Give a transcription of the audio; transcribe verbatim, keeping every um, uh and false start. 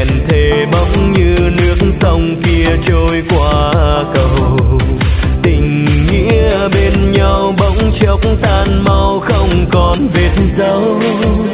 hẹn thề bỗng như nước sông kia trôi qua cầu. Tình nghĩa bên nhau bỗng chốc tan mau không còn vết dấu.